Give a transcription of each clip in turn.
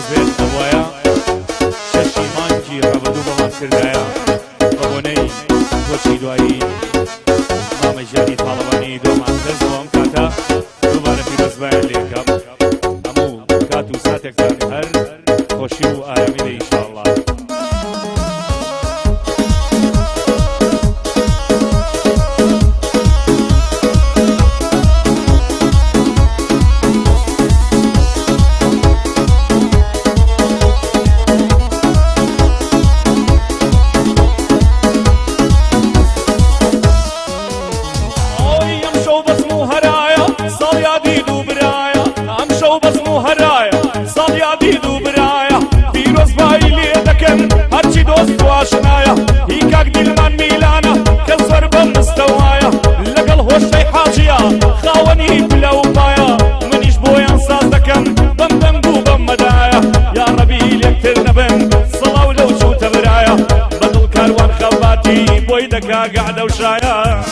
پیرۆز بێت ئەوایە شەشی مانگی ڕابردوو بەڵام کردایە بەبوونەی بۆچی دوایی مامە ژیانی تاڵەبانی دۆمان دەست بۆ ئەم کاتە دووبارە پیرۆزبایان لێکەم هەموو کات و ساتێکتان هەر خۆشی و ئارامی لێ ئینشاءالله. شنايا هيكاك دلمان ميلانا كالزور بمستوايا لقل هوشي حاجيا خاوني بلا وقايا منيش بويا نصاص دكم بمدنقو بمدايا يا ربي ليكتر نبم صلاة ولو شو تبرايا بدل كاروان خواتي بوي دكا قاعدة وشايا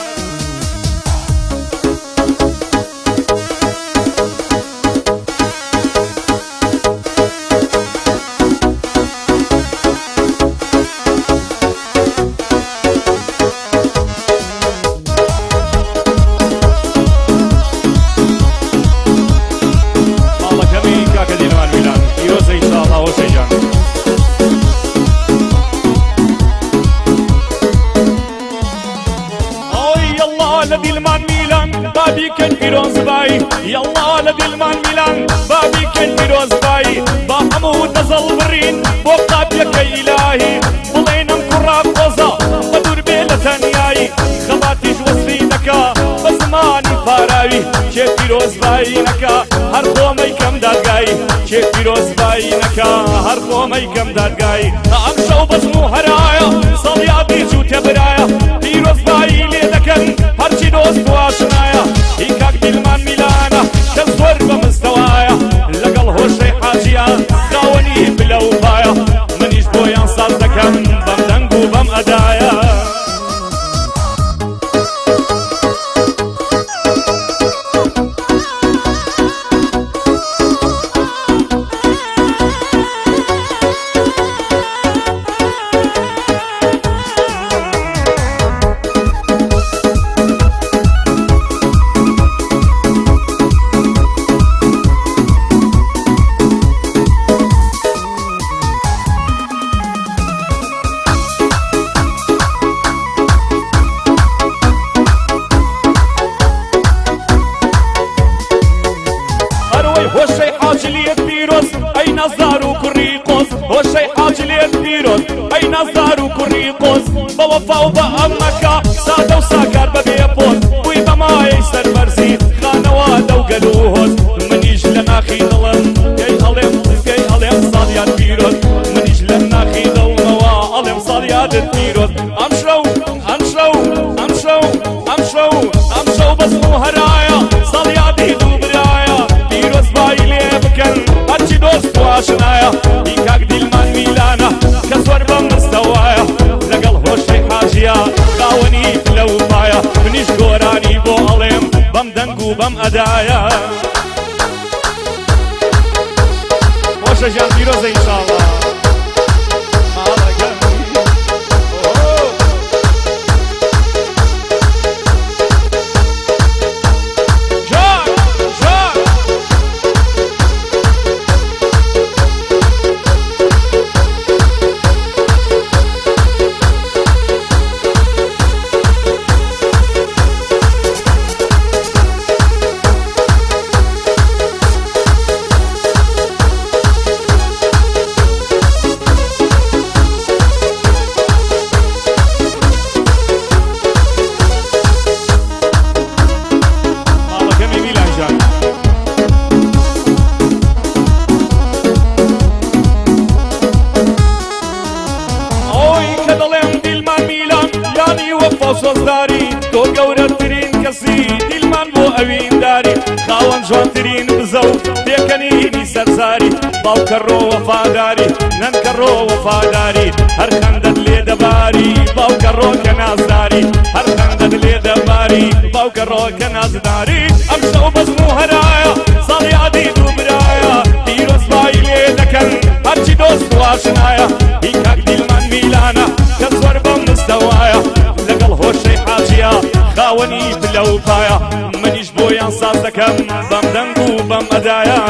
لدلمان ميلان بابي كن فيروز باي يلا لدلمان ميلان بابي كن فيروز باي بحمود نزل برين بوقات يك إلهي بلينم كراب قوزا بدور بيلا ثانياي خباتي جوزي نكا بزماني فاراوي شيف فيروز باي نكا هر خومي كم دادقاي شيف فيروز باي نكا هر خومي كم دادقاي أمشو بزمو هرايا صلياتي جو تبرايا فيروز باي ليدكن هرچی دوست و آشنایا هیکاک دلمان میلانا كالزور بمستوايا لقل هوشي حاجيا خاوني بلا وفايا منيش بويا نصاص دكم بمدنقو بمأدايا هوشي حاجليت فيروز أي نزار وكريقوس هوشي حاجليت فيروز أي نزار وكريقوس بوفا وبأمكا سادة وساكر ببيبوس ويبا ما يسر برزيد خانوادا وقلوهوس منيش لنا خيضلن كي ألم صاليات فيروز منيش لنا خيضلنوا ألم صاليات فيروز أمشو بزمو هرايا صالياتي دوبرايا فيروز بايلي بكن هرچی دوست و آشنایا هیکاک دلمان میلانا كالزور بمستوايا لقل هوشي حاجيا خاوني بلا وفايا منيش قوراني بو ألم بمدنقو بمأدايا خوشا جان فيروز إن شاء الله وصوصداري تو قورترين كسي دلمان بو اوين داري خاون جوانترين بزو تيكنيني سرزاري باوكرو وفاداري ننكرو وفاداري هر خندد لي دباري باوكرو كنازداري هر خندد لي دباري باوكرو كنازداري امشو بزمو هرايا صالي عديد وبرايا فيروز باي لي دكن پایە منیش بۆیان ساز دەکەم بەم دەنگ و بەم ئەدایە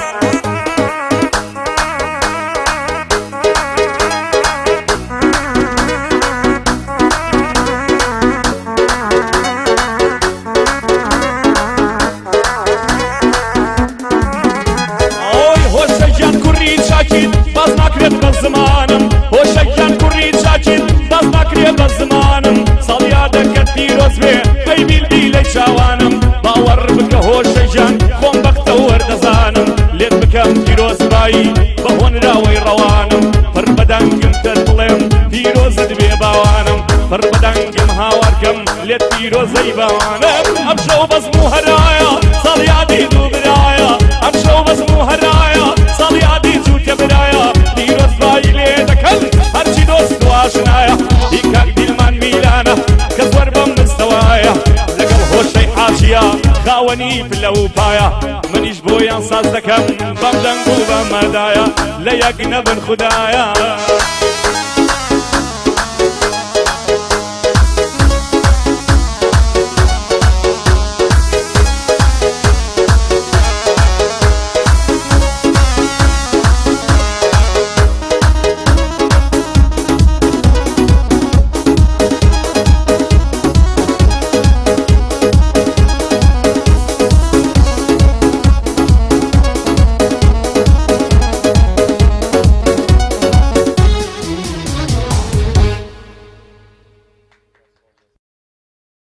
باز ناکرێت بە زمانم هۆشەکیان کوڕی چاکین باز ناکرێت بە زمانم ساڵیا دەکەت پیرۆز بێ ئەی بیلبی لەی چاوانم باوەڕ بکە هۆشەکیان خۆم بەختە وەردەزانم لێت بکەم پیرۆزبایی بە هۆنراوەی ڕەوانم پڕ بەدەنگم تر بڵێم پیرۆزت بێ باوانم پڕ بەدەنگم هاوارکەم لێت پیرۆزەی باوانم ئەم شەو بەزم و هەرایە ساڵیادی دوو برایە ئەم شەو بەزم و هەرایە ساڵیادی جووتە برایە پیرۆزبایی لێ دەکەن هەرچی دۆست و ئاشنایە دیکاک دیلمان میلانە کە زۆر بەم مستەوایە لەگەڵ هۆشەی حاجیە خاوەنی پلە و پایە منیش بۆیان ساز دەکەم بەم دەنگ و بەم مەدایە لە یەک نەبن خودایە